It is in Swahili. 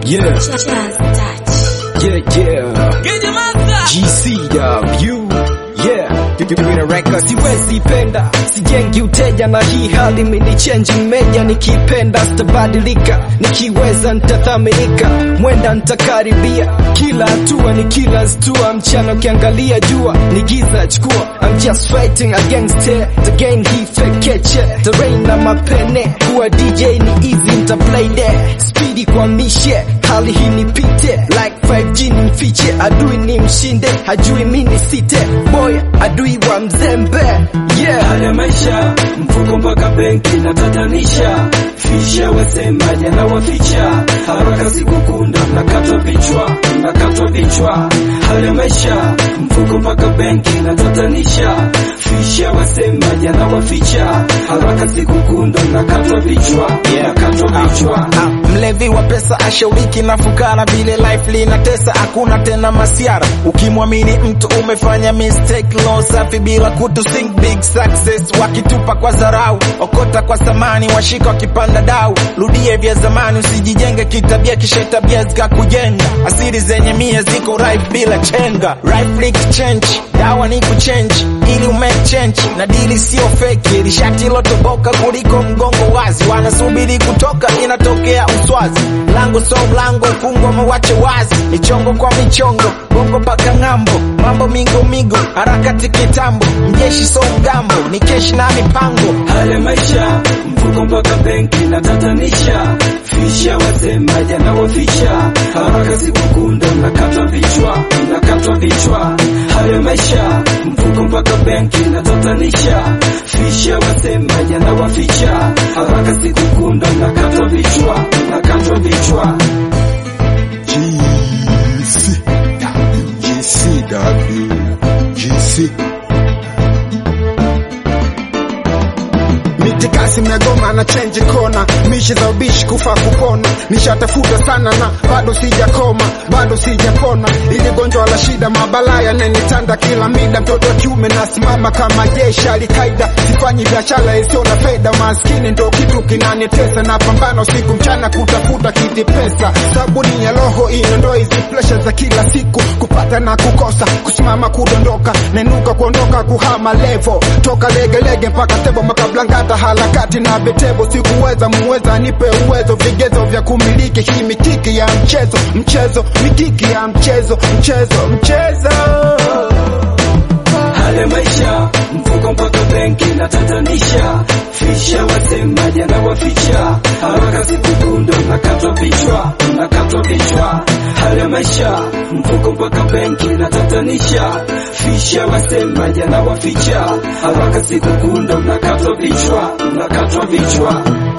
Yeah. GCW. Yeah. Tukiwina records. Siwezi penda, sijengi uteja na hii hali mini change meja. Nikipenda sitabadilika, nikiweza nitathaminika, mwenda nitakaribia. Kila hatua ni kila stua, mchana ukiangalia jua ni giza chukua. I'm just fighting against the game he fekeche. The rain na mapene, kuwa DJ ni easy nita play there. Speedy kwa mishe, hali hii nipite like 5G ni mfiche. Adui ni mshinde, hajui mini site. Boy, adui wa mzembe. Yeah. Hali ya maisha, mfuko mpaka benki na tatanisha. Fisha wasemaje na waficha, haraka sikukunda nakatwa vichwa. Hali ya maisha, mfuko mpaka benki na tatanisha. Fisha wasemaje na waficha, haraka sikukunda nakatwa vichwa. Mlevi wa pesa ashauriki na fukara, vile life linatesa, hakuna tena masiara. Ukimwamini mtu umefanya mistake, low safi bila kutu sing big success. Wakitupa kwa zarau, okota kwa samani, washika wakipanda dau. Rudie vya zamani, usijijenge kitabia, kisha tabia zika kujenga. Asiri zenye mia ziko rife bila chenga. Rife lick change, dawa ni kuchange ili umake change. Na dili sio fake, lishati lotoboka kuliko mgongo wazi. Wanasubiri kutoka, inatokea uswazi. Lango so mlango, fungwa mawache wazi. Michongo kwa michongo, bongo paka ngambo. Mambo migo, harakati kitambo. Mjeshi so mgambo, ni keshi na mipango. Hali ya maisha, mfuko mpaka benki na tatanisha. Fisha wasemaje na waficha, haraka sikukunda nakatwa vichwa. Hali ya maisha, mfuko mpaka benki na tatanisha. Fisha wasemaje na waficha, haraka sikukunda nakatwa vichwa. GCW. Mitikasi megoma na change kona, mishi za ubishi kufa kupona. Nishatafuta sana na bado sijapona. Ili gonjwa la shida mabalaya nenitanda kila mida. Mtoto kiume nasimama kama jeshi alikaida. Sifanyi biashara isio na faida, maskini ndo kitu kinanitesa. Na pambano siku mchana kutafuta kiti pesa. Sabuni ya roho inondoa hizi pressure za kila siku. Kupata na kukosa, kusimama kudondoka, nenuka kuondoka kuhama level. Toka lege mpaka tebo makablangata harakati na betebo. Sikuweza muweza nipe uwezo, vigezo vya kumiliki hii mikiki ya mchezo. Mikiki ya mchezo. Hali ya maisha, mfuko mpaka benki na tatanisha. Fisha wasemaje na waficha, haraka sikukunda nakatwa vichwa. Hali ya maisha, mfuko mpaka benki na tatanisha. Fisha wasemaje na waficha, haraka sikukunda nakatwa vichwa.